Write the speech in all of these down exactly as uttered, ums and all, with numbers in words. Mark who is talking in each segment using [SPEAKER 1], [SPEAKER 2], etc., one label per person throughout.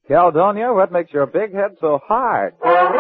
[SPEAKER 1] Caledonia, what makes your big head so hard?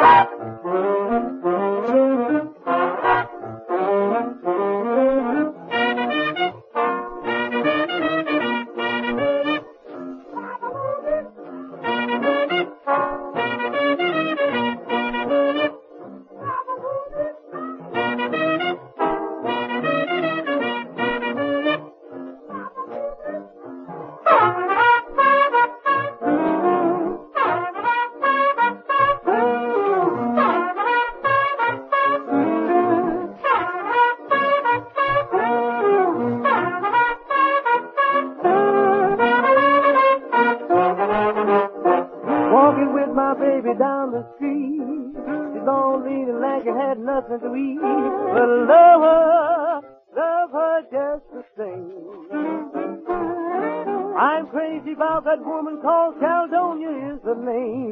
[SPEAKER 2] Walking with my baby down the street. She's lonely and like I had nothing to eat. But I love her, love her just the same. I'm crazy about that woman called Caledonia is the name.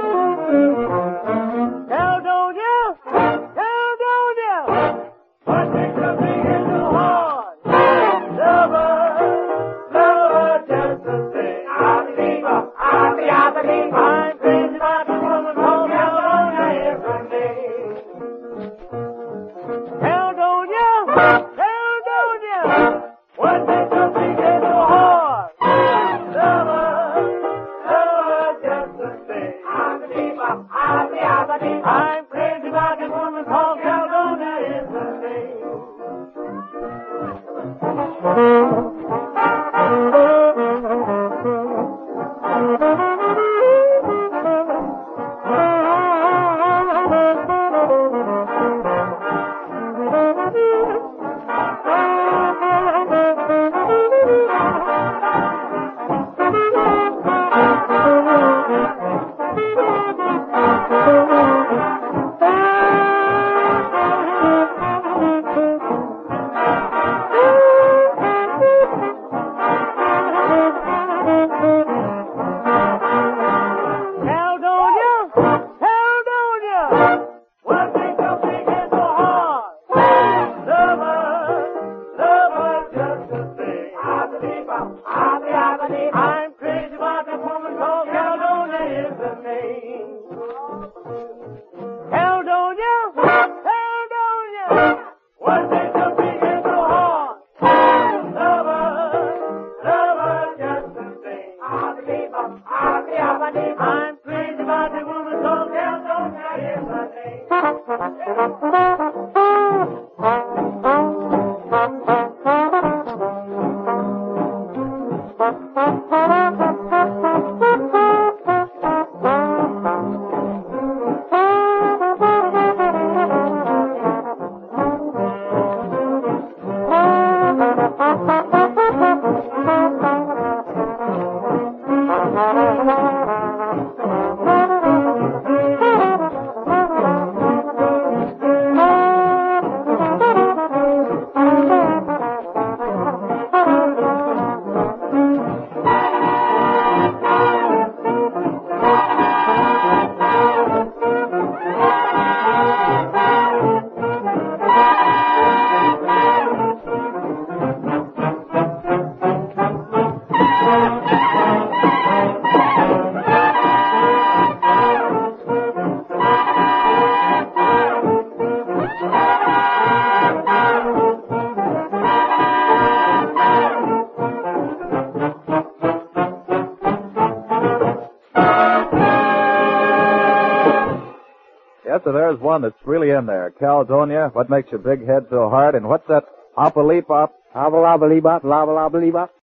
[SPEAKER 2] Caledonia, Caledonia, what makes her big and so hard? Love her, love her just the same. I believe her, I believe, I believe her. I'm crazy about the woman called Caledonia is her name. Caledonia, Caledonia, what makes her big and so hard? Love her, love her just the same. I believe her, I believe, I believe her. I'm crazy about the woman called Caledonia is her name. I'm crazy about that woman called Caledonia is the name. Caledonia, Caledonia, what makes her big and so hard? Love her, love her just the same. I believe her, I believe, I believe her. I'm crazy about that woman called Caledonia is her name.
[SPEAKER 1] Yes, so there's one that's really in there. Caledonia, what makes your big head so hard? And what's that? Hop-a-leap-op?
[SPEAKER 2] Hobble-lobble-leap-bop, lobble-lobble-leap-bop.